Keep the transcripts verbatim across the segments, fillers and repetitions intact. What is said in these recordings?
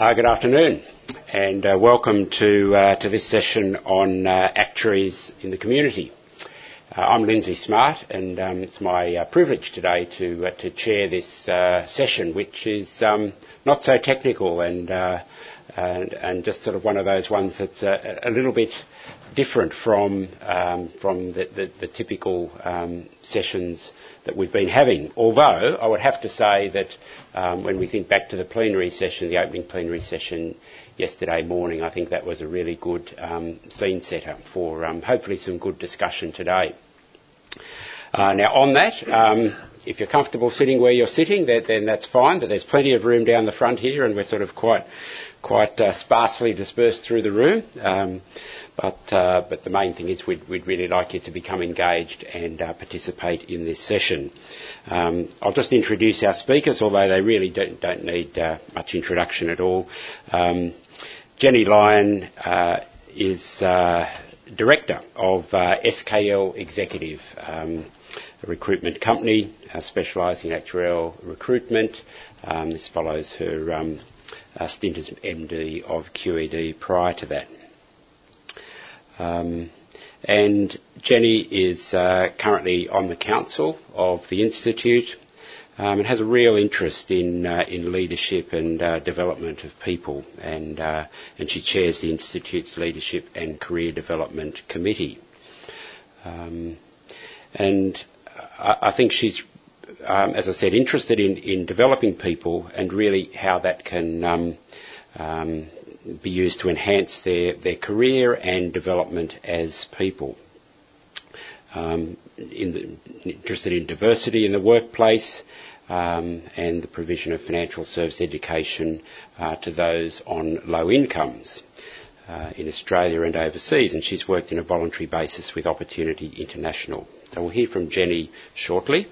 Uh, good afternoon, and uh, welcome to uh, to this session on uh, actuaries in the community. Uh, I'm Lindsay Smart, and um, it's my uh, privilege today to uh, to chair this uh, session, which is um, not so technical and, uh, and and just sort of one of those ones that's a, a little bit different from um, from the, the, the typical um, sessions that we've been having. Although I would have to say that um, when we think back to the plenary session, the opening plenary session yesterday morning, I think that was a really good um, scene setter for um, hopefully some good discussion today. Uh, now on that, um, if you're comfortable sitting where you're sitting, then, then that's fine, but there's plenty of room down the front here, and we're sort of quite quite uh, sparsely dispersed through the room. Um, But, uh, but the main thing is we'd, we'd really like you to become engaged and uh, participate in this session. Um, I'll just introduce our speakers, although they really don't, don't need uh, much introduction at all. Um, Jenny Lyon uh, is uh, Director of uh, S K L Executive, um, a recruitment company uh, specialising in actuarial recruitment. Um, this follows her um, uh, stint as M D of Q E D prior to that. Um, and Jenny is uh, currently on the council of the Institute um, and has a real interest in uh, in leadership and uh, development of people, and uh, and she chairs the Institute's Leadership and Career Development Committee. Um, and I, I think she's, um, as I said, interested in, in developing people and really how that can um, um, be used to enhance their, their career and development as people. Um, in the, interested in diversity in the workplace um, and the provision of financial service education uh, to those on low incomes uh, in Australia and overseas. And she's worked on a voluntary basis with Opportunity International. So we'll hear from Jenny shortly.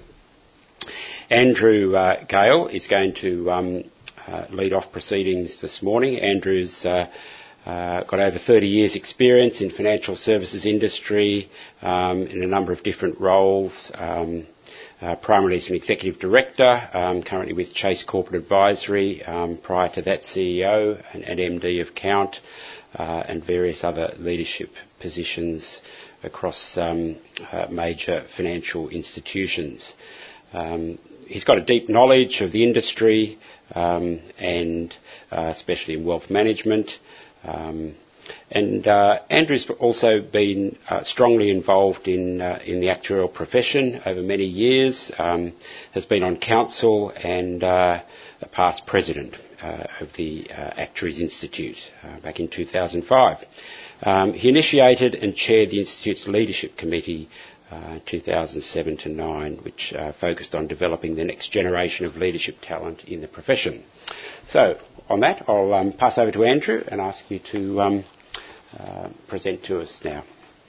Andrew uh, Gale is going to um, Uh, lead off proceedings this morning. Andrew's uh, uh, got over thirty years experience in financial services industry um, in a number of different roles, um, uh, primarily as an executive director, um, currently with Chase Corporate Advisory, um, prior to that C E O and, and M D of Count, uh, and various other leadership positions across um, uh, major financial institutions. Um, he's got a deep knowledge of the industry, Um, and uh, especially in wealth management. Um, and uh, Andrew's also been uh, strongly involved in uh, in the actuarial profession over many years, um, has been on council and uh, a past president uh, of the uh, Actuaries Institute uh, back in two thousand five. Um, he initiated and chaired the Institute's Leadership Committee Uh, two thousand seven to nine, which uh, focused on developing the next generation of leadership talent in the profession. So, on that, I'll um, pass over to Andrew and ask you to um, uh, present to us now.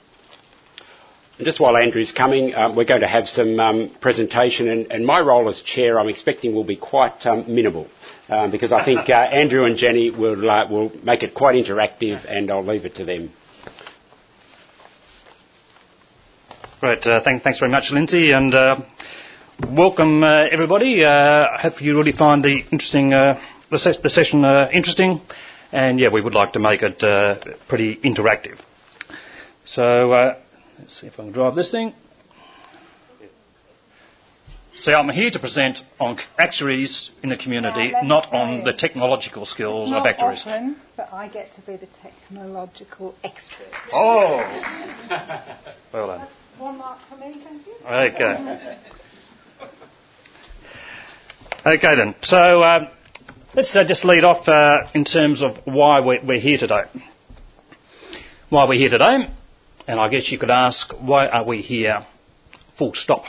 And just while Andrew's coming, um, we're going to have some um, presentation, and, and my role as chair, I'm expecting, will be quite um, minimal, um, because I think uh, Andrew and Jenny will uh, will make it quite interactive, and I'll leave it to them. Right, uh, thank, thanks very much, Lindsay, and uh, welcome uh, everybody. Uh, I hope you really find the interesting uh, the, ses- the session uh, interesting, and yeah, we would like to make it uh, pretty interactive. So uh, let's see if I can drive this thing. So I'm here to present on actuaries in the community, yeah, not on the technological skills not of actuaries. Often, but I get to be the technological expert. Oh, well done. That's one mark for me, thank you. Okay. Okay then. So um, let's uh, just lead off uh, in terms of why we're, we're here today. Why we're here today, and I guess you could ask, why are we here? Full stop.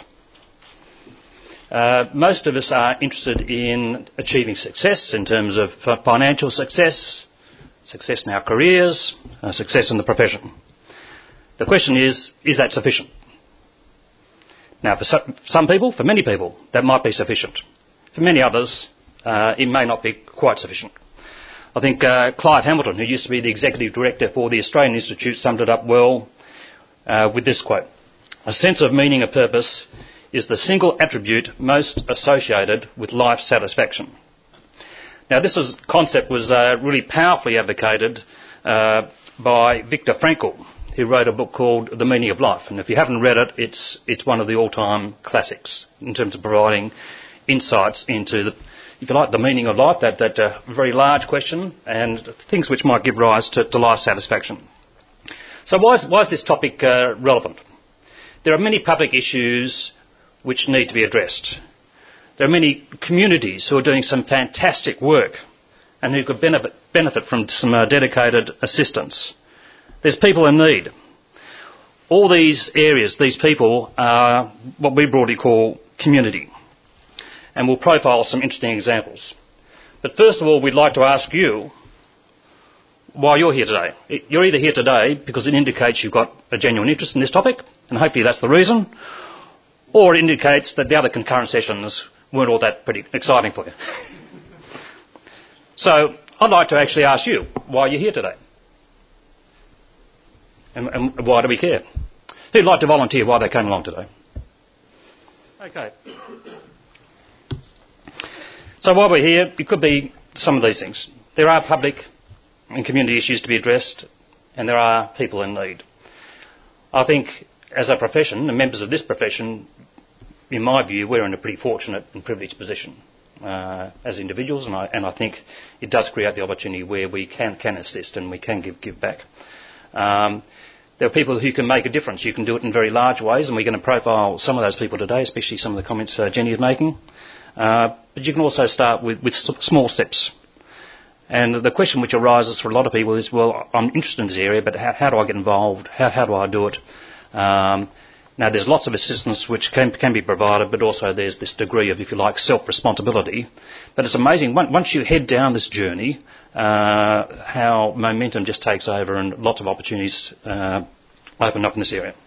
Uh, most of us are interested in achieving success in terms of financial success, success in our careers, uh, success in the profession. The question is, is that sufficient? Now, for some, some people, for many people, that might be sufficient. For many others, uh, it may not be quite sufficient. I think uh, Clive Hamilton, who used to be the Executive Director for the Australian Institute, summed it up well uh, with this quote. A sense of meaning and purpose is the single attribute most associated with life satisfaction. Now, this was, concept was uh, really powerfully advocated uh, by Viktor Frankl, who wrote a book called The Meaning of Life. And if you haven't read it, it's, it's one of the all-time classics in terms of providing insights into, the, if you like, the meaning of life, that, that uh, very large question, and things which might give rise to, to life satisfaction. So why is, why is this topic uh, relevant? There are many public issues which need to be addressed. There are many communities who are doing some fantastic work and who could benefit, benefit from some uh, dedicated assistance. There's people in need. All these areas, these people, are what we broadly call community. And we'll profile some interesting examples. But first of all, we'd like to ask you why you're here today. You're either here today because it indicates you've got a genuine interest in this topic, and hopefully that's the reason, or it indicates that the other concurrent sessions weren't all that pretty exciting for you. So I'd like to actually ask you why you're here today. And, and why do we care? Who'd like to volunteer why they came along today? Okay. So while we're here, it could be some of these things. There are public and community issues to be addressed, and there are people in need. I think as a profession, and members of this profession, in my view, we're in a pretty fortunate and privileged position uh, as individuals, and I, and I think it does create the opportunity where we can, can assist and we can give, give back. Um, there are people who can make a difference. You can do it in very large ways, and we're going to profile some of those people today, especially some of the comments uh, Jenny is making. Uh, but you can also start with, with small steps. And the question which arises for a lot of people is, well, I'm interested in this area, but how, how do I get involved? How, how do I do it? Um, now, there's lots of assistance which can, can be provided, but also there's this degree of, if you like, self-responsibility. But it's amazing, once you head down this journey, uh, how momentum just takes over and lots of opportunities uh, open up in this area.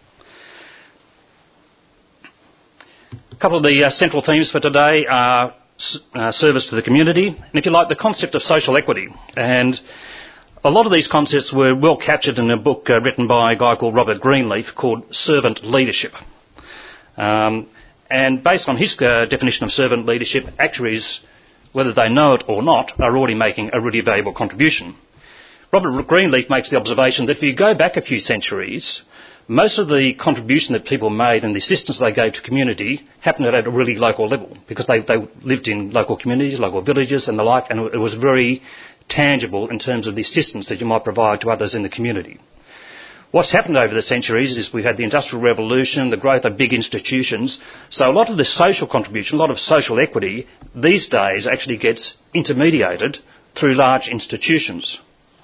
A couple of the uh, central themes for today are uh, service to the community, and if you like, the concept of social equity. And a lot of these concepts were well captured in a book uh, written by a guy called Robert Greenleaf called Servant Leadership. Um, and based on his uh, definition of servant leadership, actuaries, whether they know it or not, are already making a really valuable contribution. Robert Greenleaf makes the observation that if you go back a few centuries, most of the contribution that people made and the assistance they gave to community happened at a really local level, because they, they lived in local communities, local villages and the like, and it was very tangible in terms of the assistance that you might provide to others in the community. What's happened over the centuries is we've had the Industrial Revolution, the growth of big institutions, so a lot of the social contribution, a lot of social equity these days actually gets intermediated through large institutions.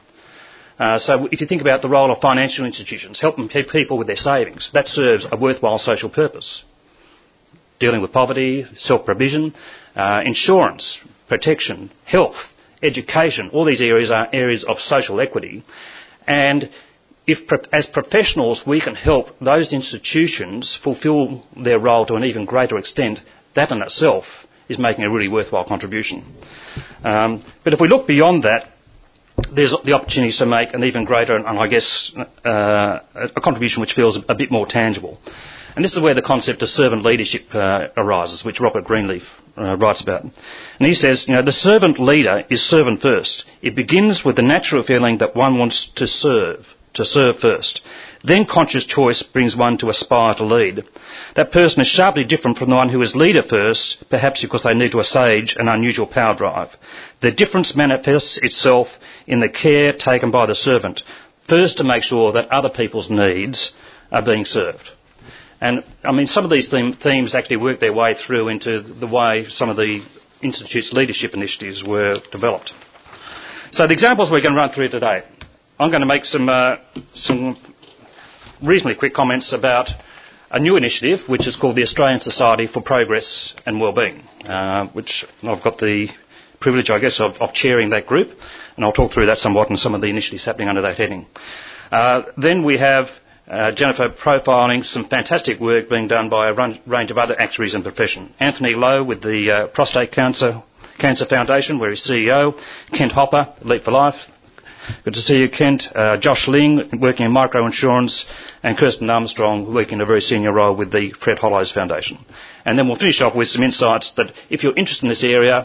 Uh, so if you think about the role of financial institutions, helping pe- people with their savings, that serves a worthwhile social purpose. Dealing with poverty, self-provision, uh, insurance, protection, health, education, all these areas are areas of social equity. And if, as professionals, we can help those institutions fulfil their role to an even greater extent, that in itself is making a really worthwhile contribution. Um, but if we look beyond that, there's the opportunity to make an even greater, and I guess, uh, a contribution which feels a bit more tangible. And this is where the concept of servant leadership uh, arises, which Robert Greenleaf uh, writes about. And he says, you know, the servant leader is servant first. It begins with the natural feeling that one wants to serve, to serve first. Then conscious choice brings one to aspire to lead. That person is sharply different from the one who is leader first, perhaps because they need to assuage an unusual power drive. The difference manifests itself in the care taken by the servant, first to make sure that other people's needs are being served. And, I mean, some of these theme, themes actually work their way through into the way some of the Institute's leadership initiatives were developed. So the examples we're going to run through today, I'm going to make some, uh, some reasonably quick comments about a new initiative which is called the Australian Society for Progress and Wellbeing, uh, which I've got the privilege, I guess, of, of chairing that group, and I'll talk through that somewhat and some of the initiatives happening under that heading. Uh, then we have uh, Jennifer profiling some fantastic work being done by a run, range of other actuaries in the profession. Anthony Lowe with the uh, Prostate Cancer, Cancer Foundation, where he's C E O. Kent Hopper, Leap for Life. Good to see you, Kent. Uh, Josh Ling, working in microinsurance, and Kirsten Armstrong, working in a very senior role with the Fred Hollows Foundation. And then we'll finish off with some insights that if you're interested in this area,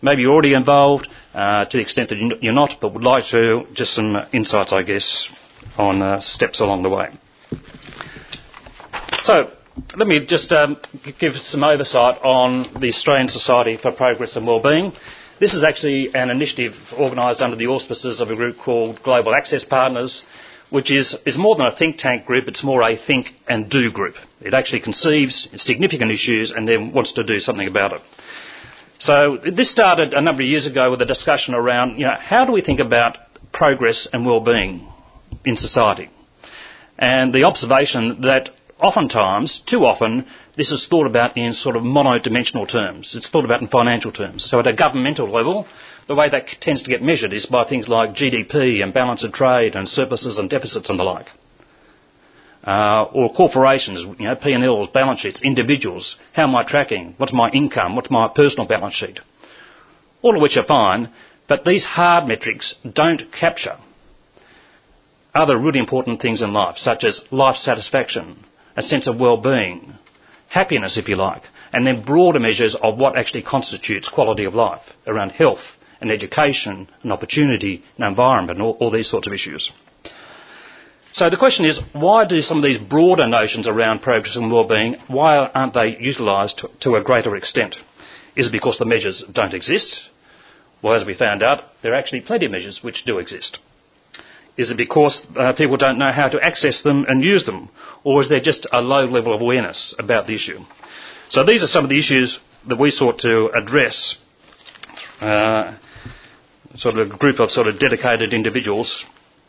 Maybe you're already involved uh, to the extent that you're not, but would like to, just some insights, I guess, on uh, steps along the way. So, let me just um, give some oversight on the Australian Society for Progress and Wellbeing. This is actually an initiative organised under the auspices of a group called Global Access Partners, which is, is more than a think tank group, it's more a think and do group. It actually conceives significant issues and then wants to do something about it. So this started a number of years ago with a discussion around, you know, how do we think about progress and well-being in society? And the observation that oftentimes, too often, this is thought about in sort of monodimensional terms. It's thought about in financial terms. So at a governmental level, the way that tends to get measured is by things like G D P and balance of trade and surpluses and deficits and the like. Uh, or corporations, you know, P and Ls, balance sheets, individuals, how am I tracking, what's my income, what's my personal balance sheet, all of which are fine, but these hard metrics don't capture other really important things in life, such as life satisfaction, a sense of well-being, happiness if you like, and then broader measures of what actually constitutes quality of life around health and education and opportunity and environment and all, all these sorts of issues. So the question is, why do some of these broader notions around progress and wellbeing, why aren't they utilised to, to a greater extent? Is it because the measures don't exist? Well, as we found out, there are actually plenty of measures which do exist. Is it because uh, people don't know how to access them and use them? Or is there just a low level of awareness about the issue? So these are some of the issues that we sought to address, uh, sort of a group of sort of dedicated individuals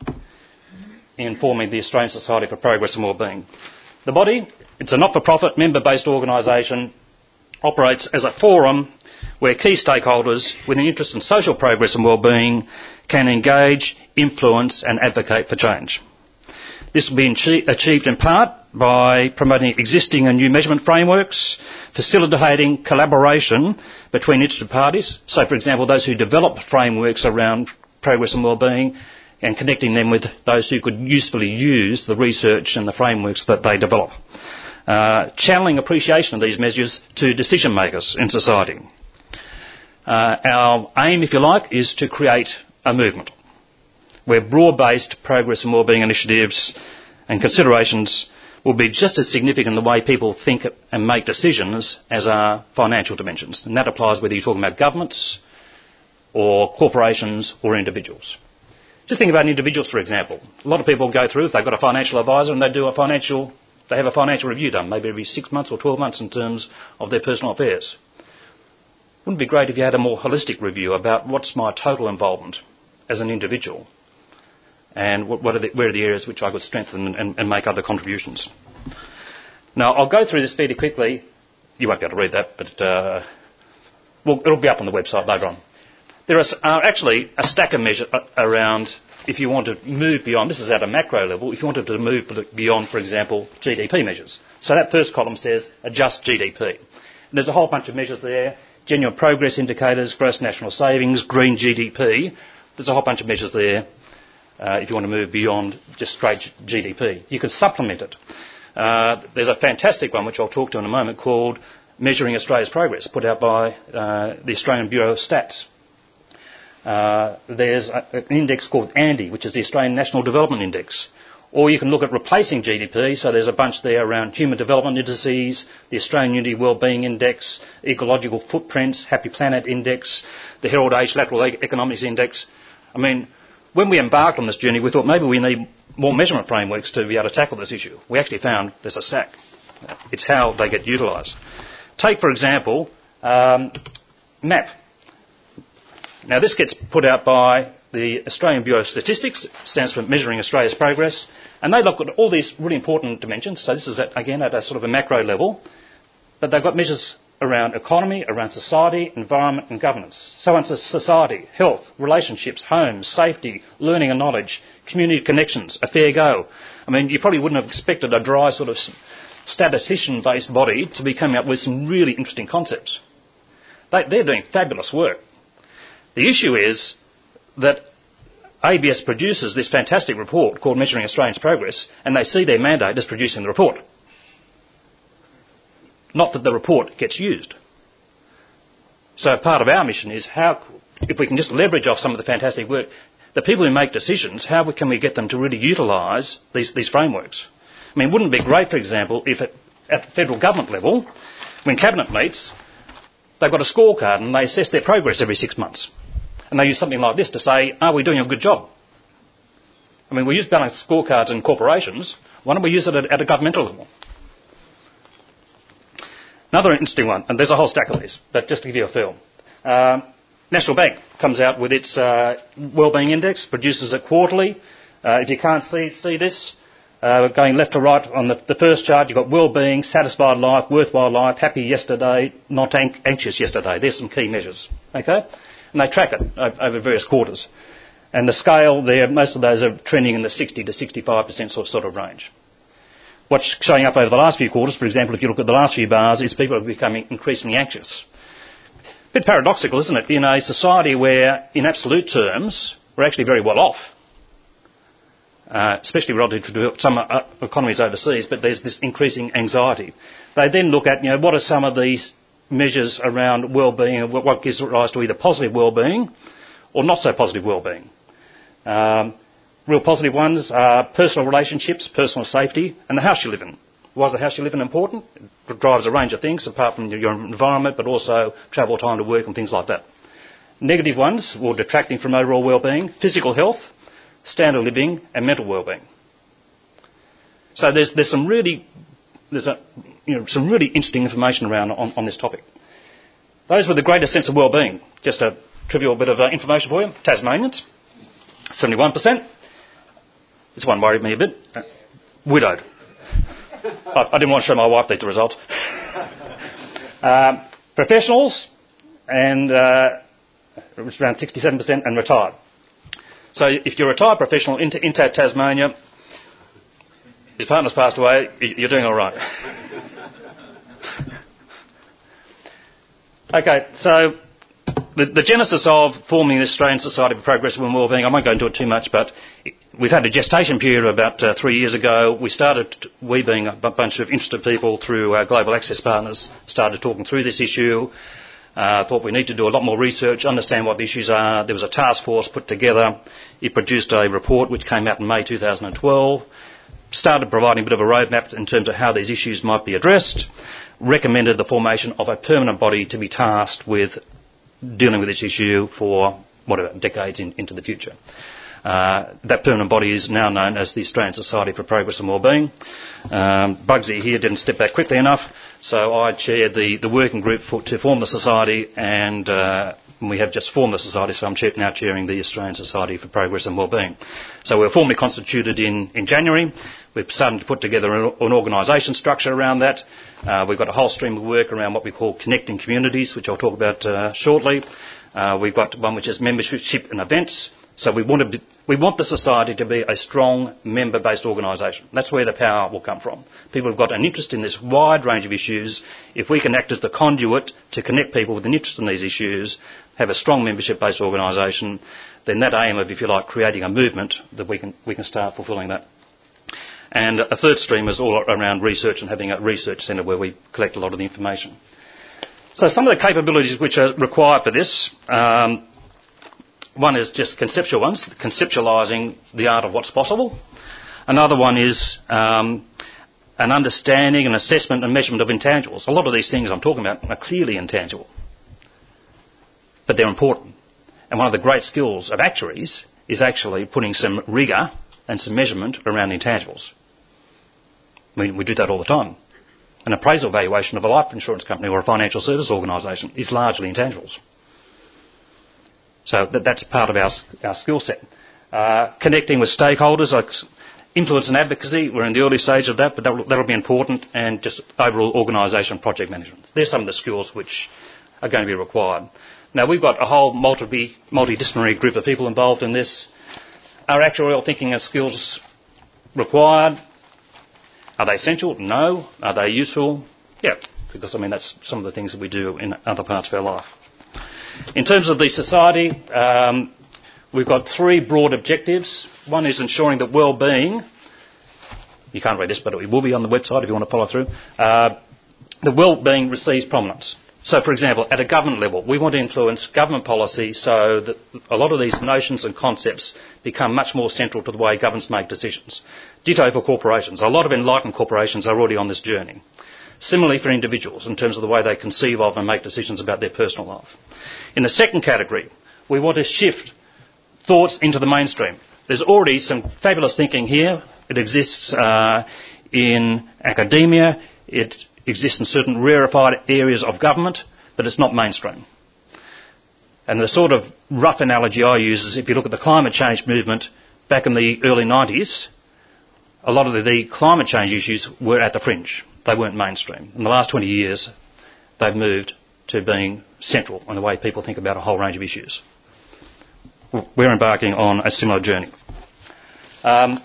in forming the Australian Society for Progress and Wellbeing. The body, it's a not-for-profit, member-based organisation, operates as a forum where key stakeholders with an interest in social progress and wellbeing can engage, influence and advocate for change. This will be achieved in part by promoting existing and new measurement frameworks, facilitating collaboration between interested parties, so for example those who develop frameworks around progress and wellbeing, and connecting them with those who could usefully use the research and the frameworks that they develop. Uh, channeling appreciation of these measures to decision makers in society. Uh, our aim, if you like, is to create a movement where broad-based progress and wellbeing initiatives and considerations will be just as significant in the way people think and make decisions as are financial dimensions. And that applies whether you're talking about governments or corporations or individuals. Just think about individuals, for example. A lot of people go through, if they've got a financial advisor and they do a financial, they have a financial review done, maybe every six months or twelve months in terms of their personal affairs. Wouldn't it be great if you had a more holistic review about what's my total involvement as an individual and what are the, where are the areas which I could strengthen and, and make other contributions. Now, I'll go through this fairly quickly. You won't be able to read that, but uh, well, it'll be up on the website later on. There are uh, actually a stack of measures around if you want to move beyond, this is at a macro level, if you wanted to move beyond, for example, G D P measures. So that first column says adjust G D P. And there's a whole bunch of measures there, genuine progress indicators, gross national savings, green G D P. There's a whole bunch of measures there uh, if you want to move beyond just straight G D P. You can supplement it. Uh, there's a fantastic one, which I'll talk to in a moment, called Measuring Australia's Progress, put out by uh, the Australian Bureau of Stats. Uh, there's a, an index called ANDI, which is the Australian National Development Index. Or you can look at replacing G D P, so there's a bunch there around human development indices, the Australian Unity Wellbeing Index, Ecological Footprints, Happy Planet Index, the Herald Age Lateral Economics Index. I mean, when we embarked on this journey, we thought maybe we need more measurement frameworks to be able to tackle this issue. We actually found there's a stack. It's how they get utilised. Take, for example, um, MAP. Now, this gets put out by the Australian Bureau of Statistics, stands for Measuring Australia's Progress, and they look at all these really important dimensions. So this is, at, again, at a sort of a macro level, but they've got measures around economy, around society, environment and governance. So into society, health, relationships, homes, safety, learning and knowledge, community connections, a fair go. I mean, you probably wouldn't have expected a dry sort of statistician-based body to be coming up with some really interesting concepts. They, they're doing fabulous work. The issue is that A B S produces this fantastic report called Measuring Australia's Progress, and they see their mandate as producing the report. Not that the report gets used. So part of our mission is how, if we can just leverage off some of the fantastic work, the people who make decisions, how can we get them to really utilise these, these frameworks? I mean, wouldn't it be great, for example, if at, at federal government level, when Cabinet meets, they've got a scorecard and they assess their progress every six months. And they use something like this to say, are we doing a good job? I mean, we use balanced scorecards in corporations. Why don't we use it at, at a governmental level? Another interesting one, and there's a whole stack of these, but just to give you a feel. Um, National Bank comes out with its uh, Wellbeing Index, produces it quarterly. Uh, if you can't see, see this, uh, going left to right on the, the first chart, you've got wellbeing, satisfied life, worthwhile life, happy yesterday, not an- anxious yesterday. There's some key measures, okay? And they track it over various quarters. And the scale there, most of those are trending in the sixty to sixty-five percent sort, sort of range. What's showing up over the last few quarters, for example, if you look at the last few bars, is people are becoming increasingly anxious. A bit paradoxical, isn't it, in a society where, in absolute terms, we're actually very well off, uh, especially relative to some uh, economies overseas, but there's this increasing anxiety. They then look at, you know, what are some of these measures around well-being and what gives rise to either positive well-being or not so positive well-being. Um, real positive ones are personal relationships, personal safety, and the house you live in. Why is the house you live in important? It drives a range of things, apart from your environment, but also travel time to work and things like that. Negative ones, or detracting from overall well-being, physical health, standard of living, and mental well-being. So there's, there's some really, there's a, you know, some really interesting information around on, on this topic. Those with the greatest sense of well-being, just a trivial bit of uh, information for you. Tasmanians, seventy-one percent. This one worried me a bit. Uh, widowed. I, I didn't want to show my wife these results. um, professionals, and uh, it's around sixty-seven percent, and retired. So if you're a retired professional in, in Tasmania, his partner's passed away, you're doing all right. Okay, so the, the genesis of forming the Australian Society for Progressive and Wellbeing, I won't go into it too much, but we've had a gestation period about uh, three years ago. We started, we being a bunch of interested people through our Global Access Partners, started talking through this issue. Uh, thought we need to do a lot more research, understand what the issues are. There was a task force put together. It produced a report which came out in May two thousand twelve. Started providing a bit of a roadmap in terms of how these issues might be addressed. Recommended the formation of a permanent body to be tasked with dealing with this issue for, whatever, decades in, into the future. Uh, that permanent body is now known as the Australian Society for Progress and Wellbeing. Um, Bugsy here didn't step back quickly enough, so I chaired the, the working group for, to form the society, and uh, we have just formed the society, so I'm now chairing the Australian Society for Progress and Wellbeing. So we were formally constituted in, in January. We're starting to put together an, an organisation structure around that. Uh, we've got a whole stream of work around what we call connecting communities, which I'll talk about uh, shortly. Uh, we've got one which is membership and events. So we want, to be, we want the society to be a strong member-based organisation. That's where the power will come from. People have got an interest in this wide range of issues. If we can act as the conduit to connect people with an interest in these issues, have a strong membership-based organisation, then that aim of, if you like, creating a movement, that we can, we can start fulfilling that. And a third stream is all around research and having a research centre where we collect a lot of the information. So some of the capabilities which are required for this, um, one is just conceptual ones, conceptualising the art of what's possible. Another one is um, an understanding and assessment and measurement of intangibles. A lot of these things I'm talking about are clearly intangible, but they're important. And one of the great skills of actuaries is actually putting some rigour and some measurement around intangibles. I mean, we do that all the time. An appraisal valuation of a life insurance company or a financial service organisation is largely intangibles. So that, that's part of our, our skill set. Uh, connecting with stakeholders, like influence and advocacy, we're in the early stage of that, but that'll, that'll be important, and just overall organisation project management. There's some of the skills which are going to be required. Now, we've got a whole multi, multidisciplinary group of people involved in this. Are actuarial thinking and skills required? Are they essential? No. Are they useful? Yeah, because, I mean, that's some of the things that we do in other parts of our life. In terms of the society, um, we've got three broad objectives. One is ensuring that well-being, you can't read this, but it will be on the website if you want to follow through, uh, the well-being receives prominence. So, for example, at a government level, we want to influence government policy so that a lot of these notions and concepts become much more central to the way governments make decisions. Ditto for corporations. A lot of enlightened corporations are already on this journey. Similarly for individuals, in terms of the way they conceive of and make decisions about their personal life. In the second category, we want to shift thoughts into the mainstream. There's already some fabulous thinking here. It exists uh, in academia. It exists in certain rarefied areas of government, but it's not mainstream. And the sort of rough analogy I use is if you look at the climate change movement back in the early nineties, a lot of the, the climate change issues were at the fringe. They weren't mainstream. In the last twenty years, they've moved to being central in the way people think about a whole range of issues. We're embarking on a similar journey. Um,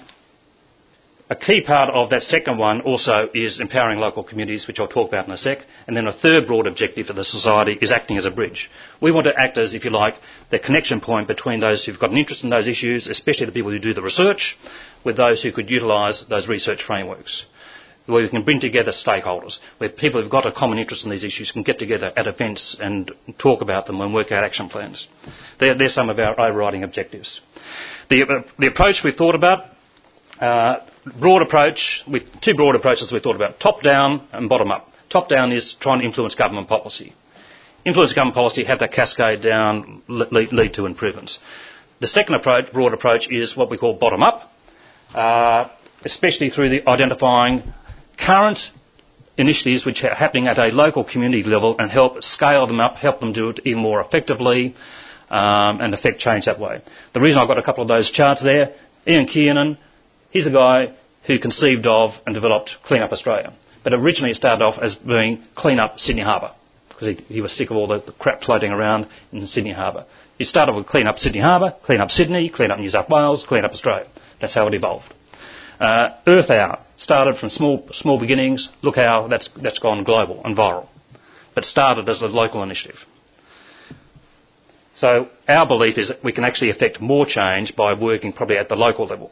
a key part of that second one also is empowering local communities, which I'll talk about in a sec. And then a third broad objective for the society is acting as a bridge. We want to act as, if you like, the connection point between those who've got an interest in those issues, especially the people who do the research, with those who could utilise those research frameworks, where we can bring together stakeholders, where people who've got a common interest in these issues can get together at events and talk about them and work out action plans. They're, they're some of our overriding objectives. The, uh, the approach we've thought about, uh, broad approach, with two broad approaches we've thought about, top-down and bottom-up. Top-down is trying to influence government policy. Influence government policy, have that cascade down, lead, lead to improvements. The second approach, broad approach, is what we call bottom-up, uh, especially through the identifying current initiatives which are happening at a local community level and help scale them up, help them do it even more effectively um, and affect change that way. The reason I've got a couple of those charts there, Ian Kiernan, he's a guy who conceived of and developed Clean Up Australia. But originally it started off as being Clean Up Sydney Harbour because he, he was sick of all the, the crap floating around in Sydney Harbour. It started with Clean Up Sydney Harbour, Clean Up Sydney, Clean Up New South Wales, Clean Up Australia. That's how it evolved. Uh, Earth Hour started from small small beginnings. Look how that's that's gone global and viral, but started as a local initiative. So our belief is that we can actually affect more change by working probably at the local level.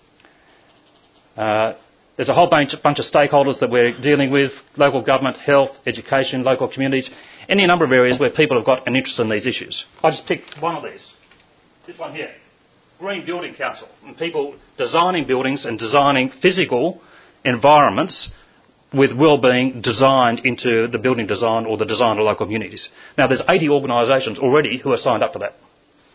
Uh, there's a whole bunch, bunch of stakeholders that we're dealing with: local government, health, education, local communities, any number of areas where people have got an interest in these issues. I just picked one of these. This one here. Green Building Council, and people designing buildings and designing physical environments with well-being designed into the building design or the design of local communities. Now, there's eighty organisations already who are signed up for that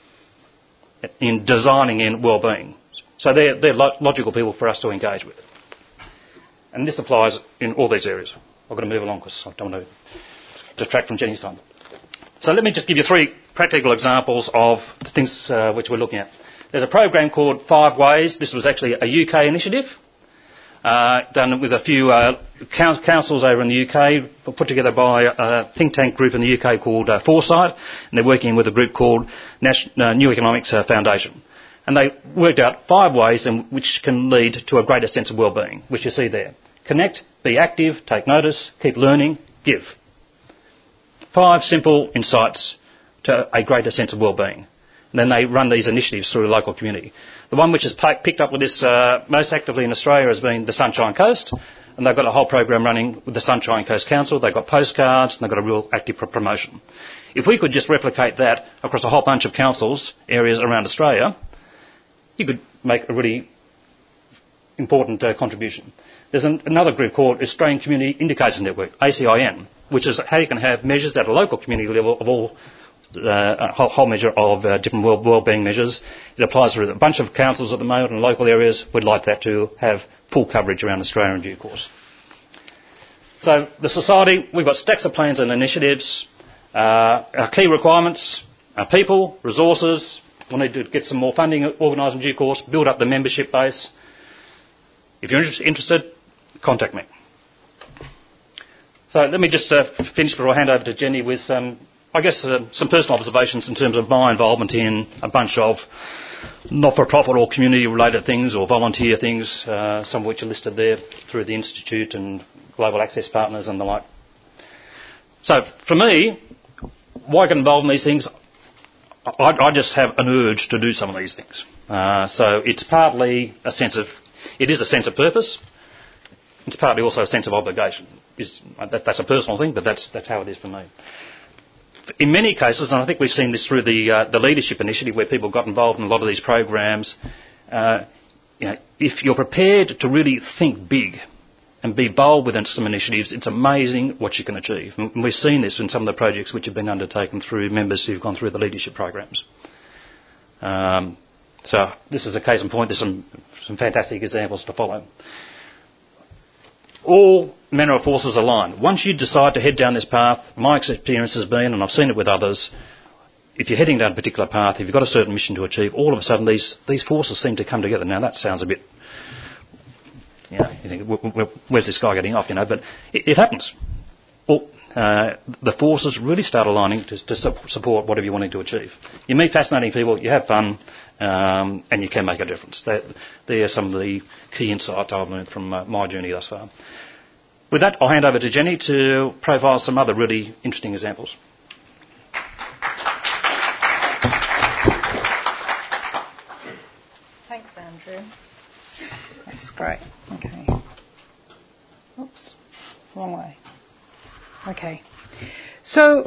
in designing in well-being. So they're, they're lo- logical people for us to engage with. And this applies in all these areas. I've got to move along because I don't want to detract from Jenny's time. So let me just give you three practical examples of the things uh, which we're looking at. There's a program called Five Ways. This was actually a U K initiative uh, done with a few uh, councils over in the U K, put together by a think tank group in the U K called uh, Foresight, and they're working with a group called Nash- uh, New Economics uh, Foundation. And they worked out five ways in which can lead to a greater sense of well-being, which you see there. Connect, be active, take notice, keep learning, give. Five simple insights to a greater sense of well-being. And then they run these initiatives through a local community. The one which has picked up with this uh, most actively in Australia has been the Sunshine Coast, and they've got a whole program running with the Sunshine Coast Council. They've got postcards and they've got a real active promotion. If we could just replicate that across a whole bunch of councils, areas around Australia, you could make a really important uh, contribution. There's an, another group called Australian Community Indicators Network, A C I N, which is how you can have measures at a local community level of all Uh, a whole, whole measure of uh, different well, well-being measures. It applies to a bunch of councils at the moment and local areas. We'd like that to have full coverage around Australia in due course. So the society, we've got stacks of plans and initiatives. Uh, our key requirements are people, resources. We'll need to get some more funding organised in due course, build up the membership base. If you're interested, contact me. So let me just uh, finish before I hand over to Jenny with some um, I guess uh, some personal observations in terms of my involvement in a bunch of not-for-profit or community-related things or volunteer things, uh, some of which are listed there through the Institute and Global Access Partners and the like. So for me, why get involved in these things? I, I just have an urge to do some of these things. Uh, so it's partly a sense of, it is a sense of purpose. It's partly also a sense of obligation. is that, that's a personal thing, but that's that's how it is for me. In many cases, and I think we've seen this through the uh, the leadership initiative, where people got involved in a lot of these programs. Uh, you know, if you're prepared to really think big and be bold within some initiatives, it's amazing what you can achieve. And we've seen this in some of the projects which have been undertaken through members who've gone through the leadership programs. Um, so this is a case in point. There's some, some fantastic examples to follow. All manner of forces align. Once you decide to head down this path, my experience has been, and I've seen it with others, if you're heading down a particular path, if you've got a certain mission to achieve, all of a sudden these, these forces seem to come together. Now that sounds a bit, you know, you think, where's this guy getting off, you know, but it, it happens. All, uh, the forces really start aligning to, to support whatever you're wanting to achieve. You meet fascinating people, you have fun, um, and you can make a difference. They, they are some of the key insights I've learned from uh, my journey thus far. With that, I'll hand over to Jenny to profile some other really interesting examples. Thanks, Andrew. That's great. Okay. Oops. Wrong way. Okay. So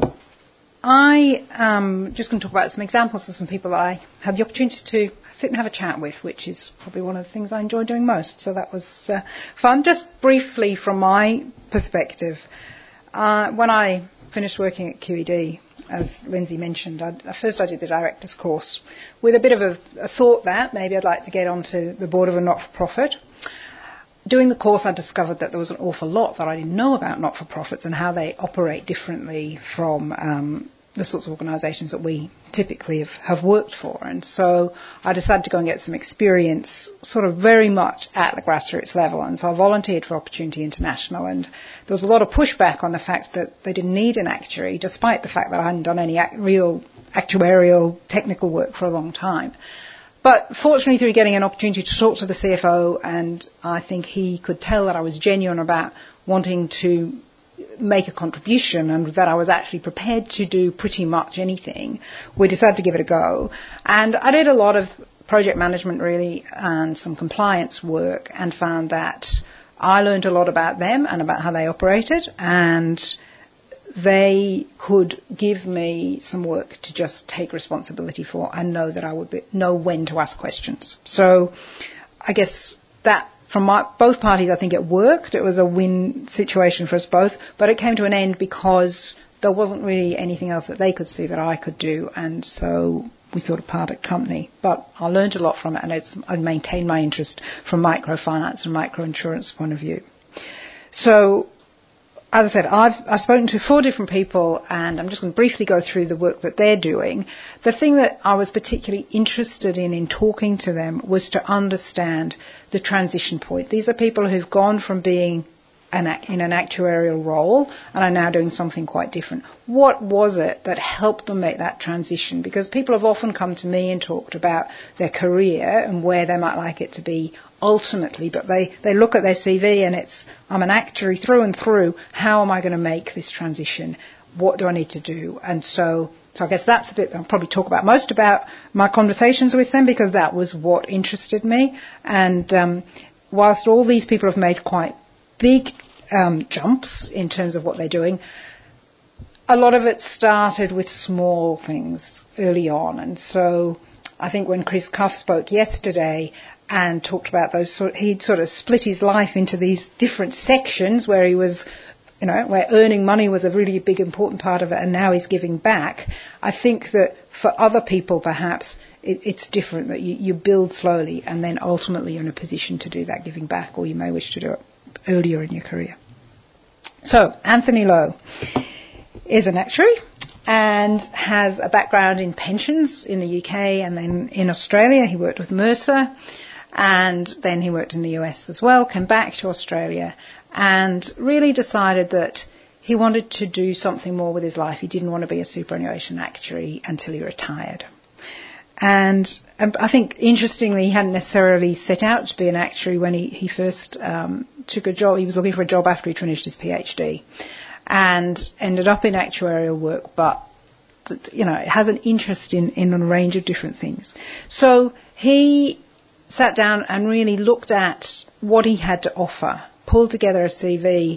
I am um, just going to talk about some examples of some people that I had the opportunity to sit and have a chat with, which is probably one of the things I enjoy doing most. So that was uh, fun. Just briefly from my perspective, uh, when I finished working at Q E D, as Lindsay mentioned, I'd, at first I did the director's course with a bit of a, a thought that maybe I'd like to get onto the board of a not-for-profit. Doing the course, I discovered that there was an awful lot that I didn't know about not-for-profits and how they operate differently from um, the sorts of organisations that we typically have, have worked for. And so I decided to go and get some experience sort of very much at the grassroots level. And so I volunteered for Opportunity International, and there was a lot of pushback on the fact that they didn't need an actuary, despite the fact that I hadn't done any act- real actuarial technical work for a long time. But fortunately, through getting an opportunity to talk to the C F O, and I think he could tell that I was genuine about wanting to make a contribution and that I was actually prepared to do pretty much anything, we decided to give it a go. And I did a lot of project management, really, and some compliance work, and found that I learned a lot about them and about how they operated, and they could give me some work to just take responsibility for and know that I would be, know when to ask questions. So I guess that from my, both parties, I think it worked. It was a win situation for us both, but it came to an end because there wasn't really anything else that they could see that I could do, and so we sort of parted company. But I learned a lot from it, and it's, I maintained my interest from microfinance and microinsurance point of view. So, as I said, I've, I've spoken to four different people, and I'm just going to briefly go through the work that they're doing. The thing that I was particularly interested in in talking to them was to understand the transition point. These are people who've gone from being an, in an actuarial role and are now doing something quite different. What was it that helped them make that transition? Because people have often come to me and talked about their career and where they might like it to be ultimately, but they, they look at their C V and it's, I'm an actuary through and through. How am I going to make this transition? What do I need to do? And so, so I guess that's the bit that I'll probably talk about most about my conversations with them, because that was what interested me. And um, whilst all these people have made quite big um, jumps in terms of what they're doing, a lot of it started with small things early on. And so I think when Chris Cuff spoke yesterday and talked about those, sort, he'd sort of split his life into these different sections where he was, you know, where earning money was a really big important part of it, and now he's giving back. I think that for other people, perhaps, it, it's different, that you, you build slowly and then ultimately you're in a position to do that giving back, or you may wish to do it earlier in your career. So, Anthony Lowe is an actuary and has a background in pensions in the U K, and then in Australia he worked with Mercer, and then he worked in the U S as well, came back to Australia and really decided that he wanted to do something more with his life. He didn't want to be a superannuation actuary until he retired. And I think, interestingly, he hadn't necessarily set out to be an actuary when he, he first um, took a job. He was looking for a job after he finished his PhD and ended up in actuarial work, but, you know, has an interest in, in a range of different things. So he sat down and really looked at what he had to offer, pulled together a C V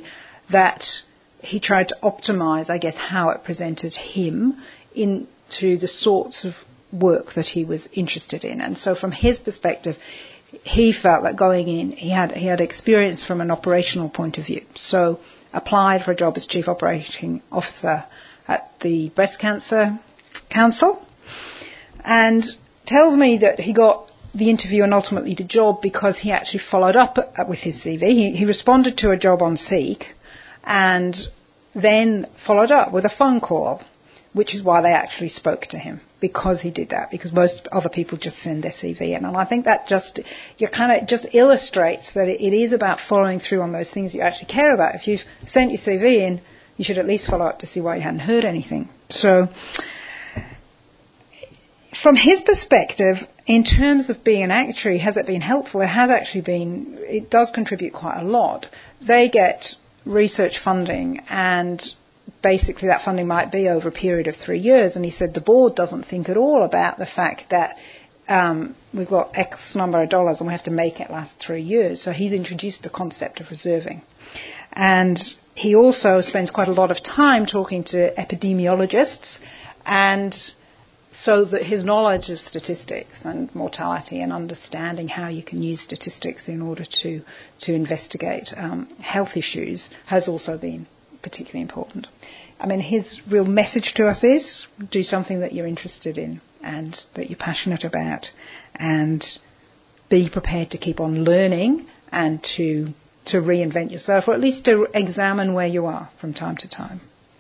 that he tried to optimise, I guess, how it presented him into the sorts of work that he was interested in. And so from his perspective, he felt that going in, he had he had experience from an operational point of view. So applied for a job as Chief Operating Officer at the Breast Cancer Council, and tells me that he got the interview and ultimately the job because he actually followed up with his C V. He, he responded to a job on Seek and then followed up with a phone call, which is why they actually spoke to him, because he did that, because most other people just send their C V in. And I think that just you kind of just illustrates that it, it is about following through on those things you actually care about. If you've sent your C V in, you should at least follow up to see why you hadn't heard anything. So from his perspective, in terms of being an actuary, has it been helpful? It has actually been, it does contribute quite a lot. They get research funding, and basically that funding might be over a period of three years. And he said the board doesn't think at all about the fact that um, we've got X number of dollars and we have to make it last three years. So he's introduced the concept of reserving. And he also spends quite a lot of time talking to epidemiologists, and so that his knowledge of statistics and mortality and understanding how you can use statistics in order to, to investigate um, health issues has also been particularly important. I mean, his real message to us is do something that you're interested in and that you're passionate about, and be prepared to keep on learning and to to reinvent yourself, or at least to examine where you are from time to time.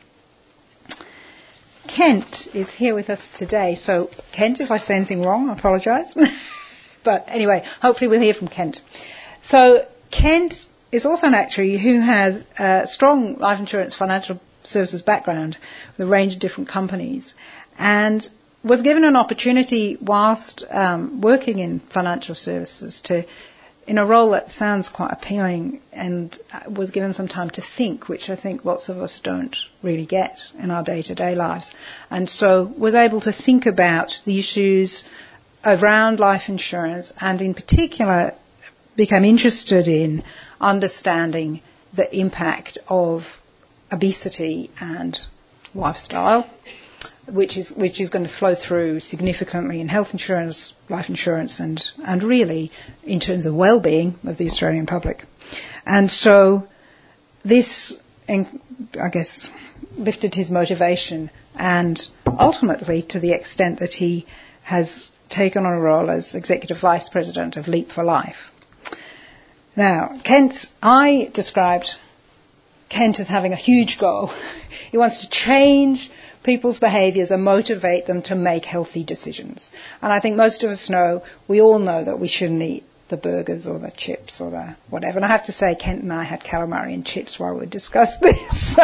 Kent is here with us today. So, Kent, if I say anything wrong, I apologise. But anyway, hopefully we'll hear from Kent. So, Kent is also an actuary who has a strong life insurance financial services background with a range of different companies, and was given an opportunity whilst um, working in financial services to, in a role that sounds quite appealing, and was given some time to think, which I think lots of us don't really get in our day-to-day lives. And so was able to think about the issues around life insurance, and in particular became interested in understanding the impact of obesity and lifestyle, which is which is going to flow through significantly in health insurance, life insurance, and, and really in terms of well-being of the Australian public. And so this, I guess, lifted his motivation, and ultimately to the extent that he has taken on a role as Executive Vice President of Leap for Life. Now, Kent, I described Kent as having a huge goal. He wants to change people's behaviours and motivate them to make healthy decisions. And I think most of us know, we all know that we shouldn't eat the burgers or the chips or the whatever. And I have to say, Kent and I had calamari and chips while we discussed this,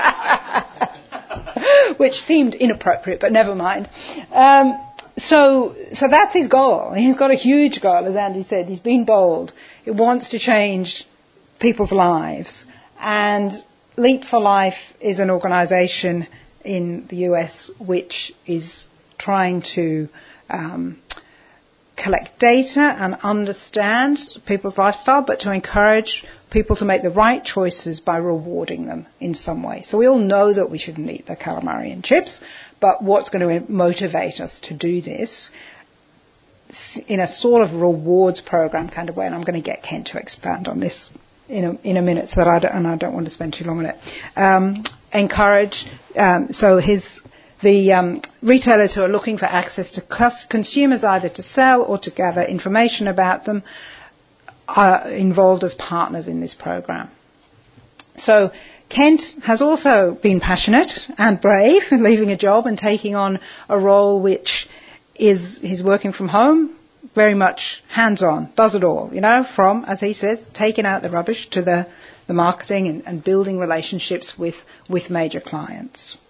which seemed inappropriate, but never mind. Um, so, so that's his goal. He's got a huge goal, as Andy said. He's been bold. He wants to change people's lives. And Leap for Life is an organisation in the U S which is trying to um, collect data and understand people's lifestyle, but to encourage people to make the right choices by rewarding them in some way. So we all know that we shouldn't eat the calamari and chips, but what's going to motivate us to do this in a sort of rewards program kind of way, and I'm going to get Kent to expand on this in a, in a minute, so that I don't, and I don't want to spend too long on it. Um, encourage, um, so his the um, retailers who are looking for access to cus- consumers either to sell or to gather information about them are involved as partners in this program. So Kent has also been passionate and brave in leaving a job and taking on a role which is he's working from home, very much hands-on, does it all, you know, from, as he says, taking out the rubbish to the, the marketing and, and building relationships with, with major clients.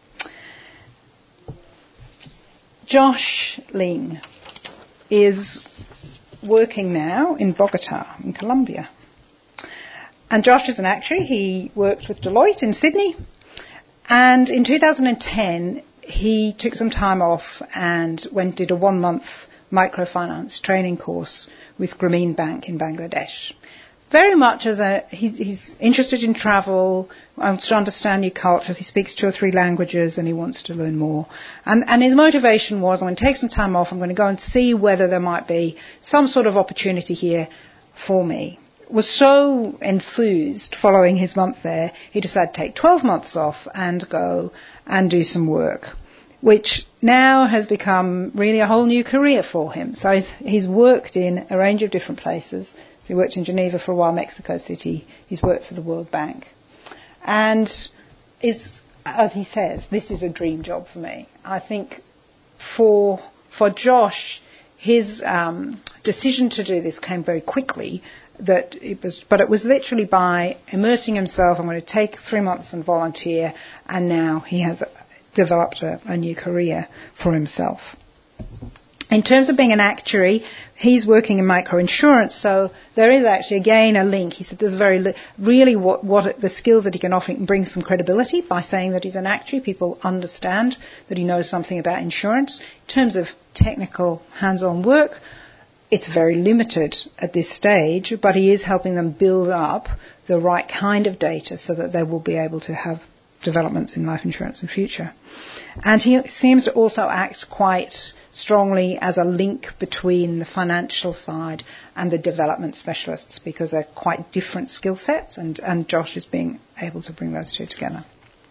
Josh Ling is working now in Bogota, in Colombia. And Josh is an actuary. He worked with Deloitte in Sydney. And in two thousand ten, he took some time off and went did a one-month microfinance training course with Grameen Bank in Bangladesh. very much as a, he's, he's interested in travel, wants to understand new cultures, he speaks two or three languages and he wants to learn more. And, and his motivation was, I'm going to take some time off, I'm going to go and see whether there might be some sort of opportunity here for me. Was so enthused following his month there, he decided to take twelve months off and go and do some work, which now has become really a whole new career for him. So he's, he's worked in a range of different places. So he worked in Geneva for a while, Mexico City. He's worked for the World Bank. And is, as he says, this is a dream job for me. I think for for Josh, his um, decision to do this came very quickly. That it was, but it was literally by immersing himself. I'm going to take three months and volunteer, and now he has developed a, a new career for himself. In terms of being an actuary, he's working in microinsurance, so there is actually again a link. He said there's very li- really what, what the skills that he can offer, he can bring some credibility by saying that he's an actuary. People understand that he knows something about insurance. In terms of technical hands-on work, it's very limited at this stage, but he is helping them build up the right kind of data so that they will be able to have developments in life insurance in future. And he seems to also act quite strongly as a link between the financial side and the development specialists, because they're quite different skill sets, and, and Josh is being able to bring those two together.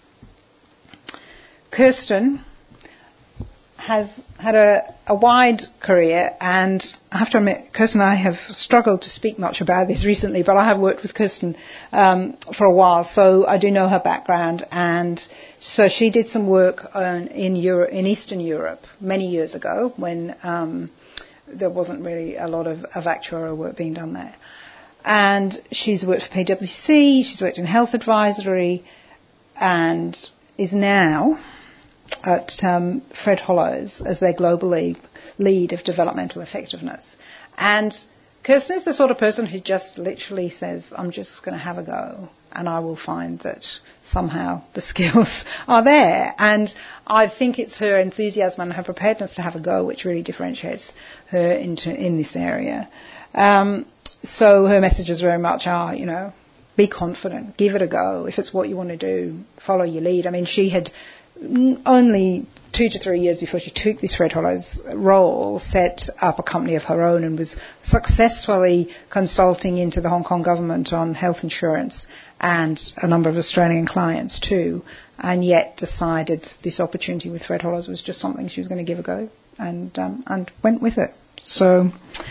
Kirsten has had a, a wide career, and I have to admit, Kirsten and I have struggled to speak much about this recently, but I have worked with Kirsten um, for a while, so I do know her background. And so she did some work on, in Europe, in Eastern Europe many years ago, when um, there wasn't really a lot of, of actuarial work being done there. And she's worked for P W C, she's worked in health advisory, and is now at um, Fred Hollows as their global lead, lead of developmental effectiveness. And Kirsten is the sort of person who just literally says, I'm just going to have a go, and I will find that somehow the skills are there. And I think it's her enthusiasm and her preparedness to have a go which really differentiates her into in this area. Um, so her messages very much are, you know, be confident, give it a go. If it's what you want to do, follow your lead. I mean, she had only two to three years before she took this Fred Hollows role, set up a company of her own and was successfully consulting into the Hong Kong government on health insurance and a number of Australian clients too, and yet decided this opportunity with Fred Hollows was just something she was going to give a go, and um, and went with it. So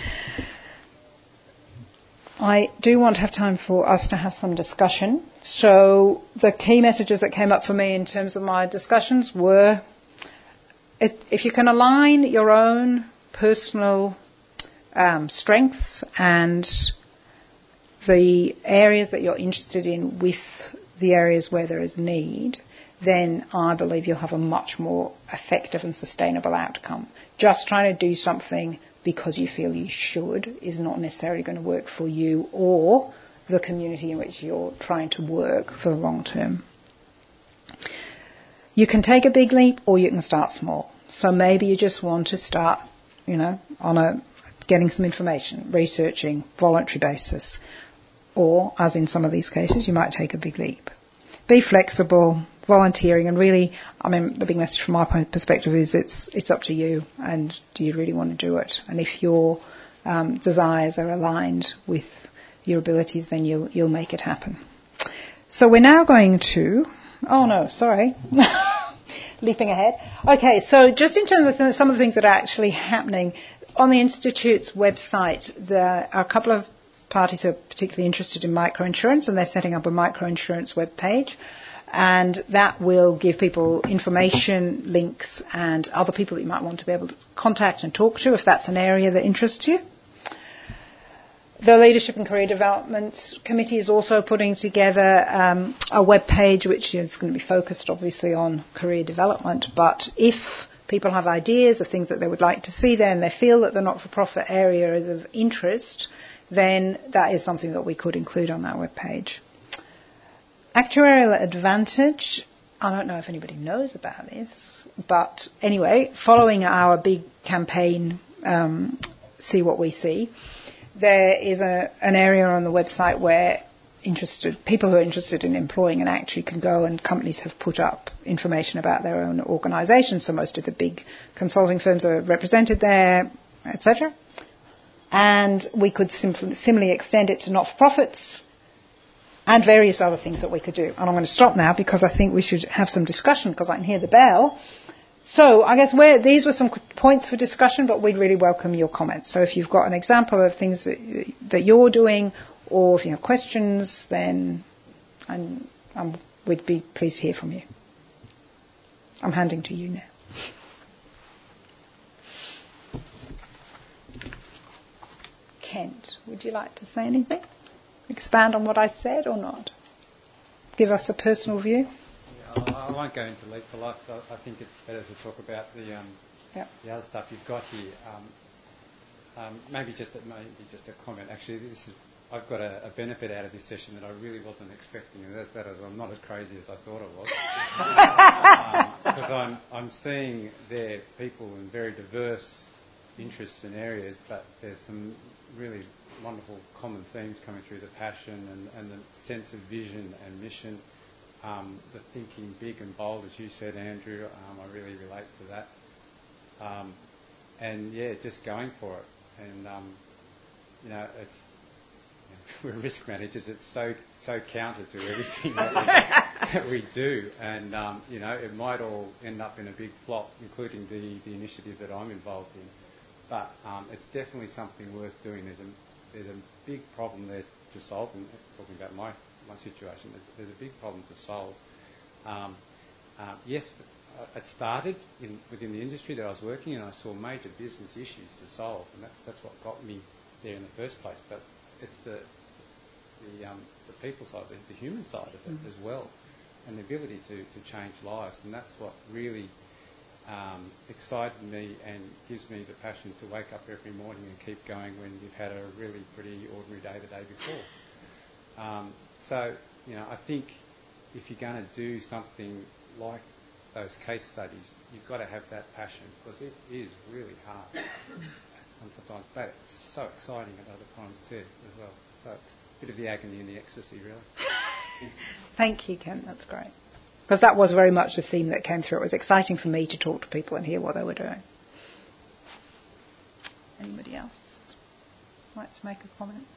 I do want to have time for us to have some discussion. So the key messages that came up for me in terms of my discussions were, if, if you can align your own personal um, strengths and the areas that you're interested in with the areas where there is need, then I believe you'll have a much more effective and sustainable outcome. Just trying to do something because you feel you should is not necessarily going to work for you or the community in which you're trying to work for the long term. You can take a big leap or you can start small. So maybe you just want to start, you know, on a getting some information, researching, voluntary basis. Or, as in some of these cases, you might take a big leap. Be flexible, volunteering, and really, I mean, the big message from my perspective is it's it's up to you, and do you really want to do it? And if your um, desires are aligned with your abilities, then you'll you'll make it happen. So we're now going to, oh no, sorry, leaping ahead. Okay, so just in terms of th- some of the things that are actually happening, on the Institute's website, there are a couple of parties who are particularly interested in microinsurance, and they're setting up a microinsurance web page, and that will give people information, links, and other people that you might want to be able to contact and talk to if that's an area that interests you. The Leadership and Career Development Committee is also putting together um, a web page which is going to be focused obviously on career development, but if people have ideas of things that they would like to see there and they feel that the not-for-profit area is of interest, then that is something that we could include on that web page. Actuarial Advantage, I don't know if anybody knows about this, but anyway, following our big campaign, um, See What We See, there is a, an area on the website where interested people who are interested in employing an actuary can go, and companies have put up information about their own organisation. So most of the big consulting firms are represented there, et cetera. And we could simply, similarly extend it to not-for-profits and various other things that we could do. And I'm going to stop now because I think we should have some discussion because I can hear the bell. So I guess we're, these were some points for discussion, but we'd really welcome your comments. So if you've got an example of things that, that you're doing, or if you have questions, then I'm, I'm, we'd be pleased to hear from you. I'm handing to you now. Kent, would you like to say anything? Expand on what I said or not? Give us a personal view. Yeah, I won't go into Leap for Life. I, I think it's better to talk about the um, yep. the other stuff you've got here. Um, um, maybe just a, maybe just a comment. Actually, this is I've got a, a benefit out of this session that I really wasn't expecting, and that, that is I'm not as crazy as I thought I was. Because um, I'm I'm seeing there people in very diverse interests and areas, but there's some really wonderful common themes coming through: the passion and, and the sense of vision and mission, um, the thinking big and bold, as you said, Andrew. Um, I really relate to that. Um, and yeah, just going for it. And um, you know, it's you know, we're risk managers. It's so so counter to everything that, we, that we do, and um, you know, it might all end up in a big flop, including the the initiative that I'm involved in. But um, it's definitely something worth doing. There's a there's a big problem there to solve. And talking about my my situation, there's, there's a big problem to solve. Um, uh, yes, it started in, within the industry that I was working in. I saw major business issues to solve, and that's that's what got me there in the first place. But it's the the um, the people side, the, the human side of it mm. as well, and the ability to to change lives, and that's what really Um, excited me and gives me the passion to wake up every morning and keep going when you've had a really pretty ordinary day the day before. Um, so, you know, I think if you're going to do something like those case studies, you've got to have that passion, because it is really hard sometimes, but it's so exciting at other times too as well. So it's a bit of the agony and the ecstasy, really. Thank you, Kent. That's great. Because that was very much the theme that came through. It was exciting for me to talk to people and hear what they were doing. Anybody else like to make a comment?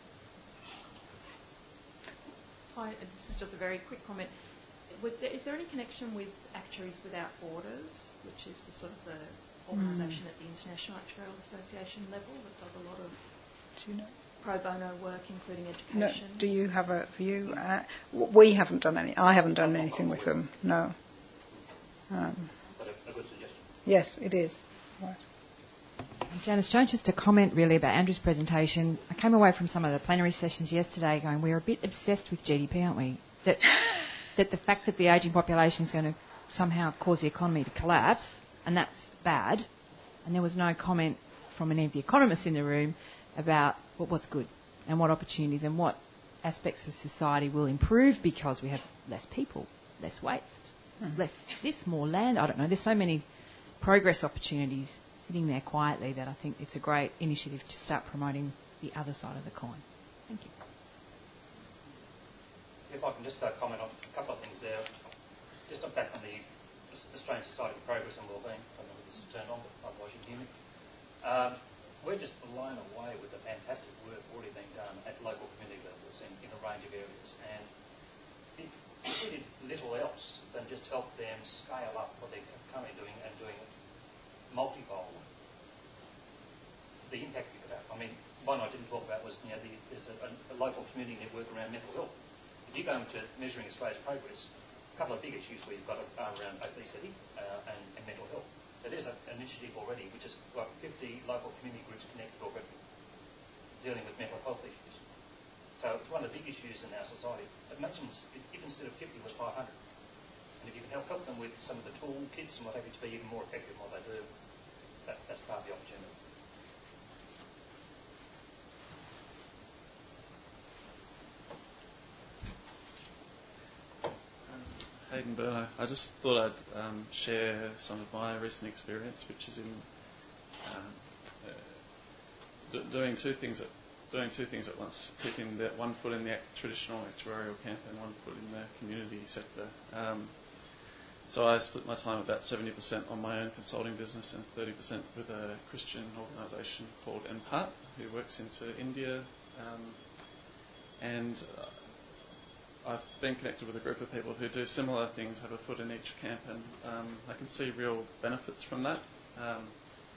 Hi, this is just a very quick comment. There, is there any connection with Actuaries Without Borders, which is the sort of the organisation mm. at the International Actuarial Association level that does a lot of Do you know? pro bono work, including education? No. Do you have a view? Uh, we haven't done any. I haven't done anything with them. No. Um, but a, a good suggestion. Yes, it is. Right. Janice Jones, just a comment really about Andrew's presentation. I came away from some of the plenary sessions yesterday going, we're a bit obsessed with G D P, aren't we? That that the fact that the ageing population is going to somehow cause the economy to collapse, and that's bad. And there was no comment from any of the economists in the room about well, what's good and what opportunities and what aspects of society will improve because we have less people, less waste, mm. less this, more land. I don't know. There's so many progress opportunities sitting there quietly that I think it's a great initiative to start promoting the other side of the coin. Thank you. If I can just uh, comment on a couple of things there. Just back on the Australian Society for Progress and Wellbeing. I don't know if this is turned on, but otherwise you can hear me. Um, we're just blown away with the fantastic work already being done at local community levels in, in a range of areas. And if we did little else than just help them scale up what they're currently doing and doing it multifold, the impact we could have. I mean, one I didn't talk about was, you know, the, there's a, a local community network around mental health. If you go into measuring Australia's progress, a couple of big issues we've got are around obesity uh, and, and mental health. But there's a, an initiative already which has got fifty local community groups connected already dealing with mental health issues. So it's one of the big issues in our society. Imagine if instead of fifty was five hundred. And if you can help, help them with some of the toolkits and what have you to be even more effective in what they do, that, that's part of the opportunity. Hayden Burno. I just thought I'd um, share some of my recent experience, which is in um, uh, d- doing two things at doing two things at once, keeping the one foot in the traditional actuarial camp and one foot in the community sector. Um, so I split my time about seventy percent on my own consulting business and thirty percent with a Christian organisation called M P A R T, who works into India. Um, and uh, I've been connected with a group of people who do similar things, have a foot in each camp, and um, I can see real benefits from that. Um,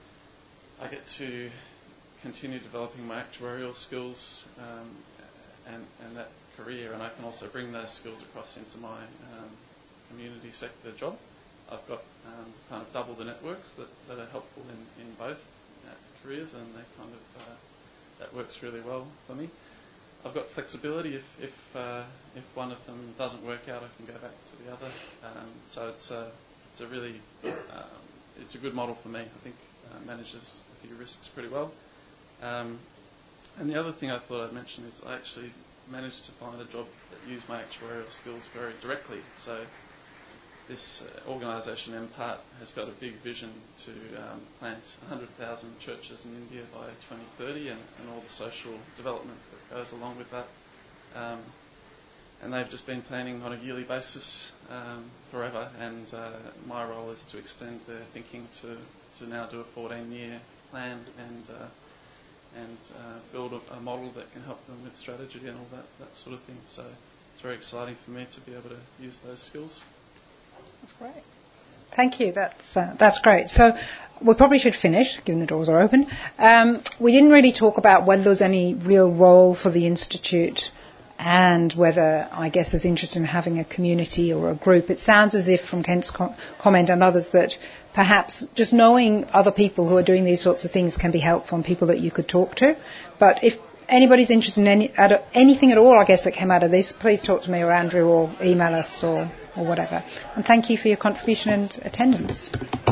I get to continue developing my actuarial skills um, and, and that career, and I can also bring those skills across into my um, community sector job. I've got um, kind of double the networks that, that are helpful in, in both uh, careers, and they kind of uh, that works really well for me. I've got flexibility. If if, uh, if one of them doesn't work out, I can go back to the other. Um, so it's a it's a really um, it's a good model for me. I think uh, manages a few risks pretty well. Um, and the other thing I thought I'd mention is I actually managed to find a job that used my actuarial skills very directly. So this uh, organisation, M P A R T, has got a big vision to um, plant one hundred thousand churches in India by twenty thirty and, and all the social development that goes along with that. Um, and they've just been planning on a yearly basis um, forever, and uh, my role is to extend their thinking to, to now do a fourteen-year plan and uh, and uh, build a, a model that can help them with strategy and all that, that sort of thing. So it's very exciting for me to be able to use those skills. That's great. Thank you. That's uh, that's great. So we probably should finish, given the doors are open. Um, we didn't really talk about whether there was any real role for the Institute and whether, I guess, there's interest in having a community or a group. It sounds as if, from Kent's com- comment and others, that perhaps just knowing other people who are doing these sorts of things can be helpful and people that you could talk to. But if anybody's interested in any, at, anything at all, I guess, that came out of this, please talk to me or Andrew or email us or, or whatever. And thank you for your contribution and attendance.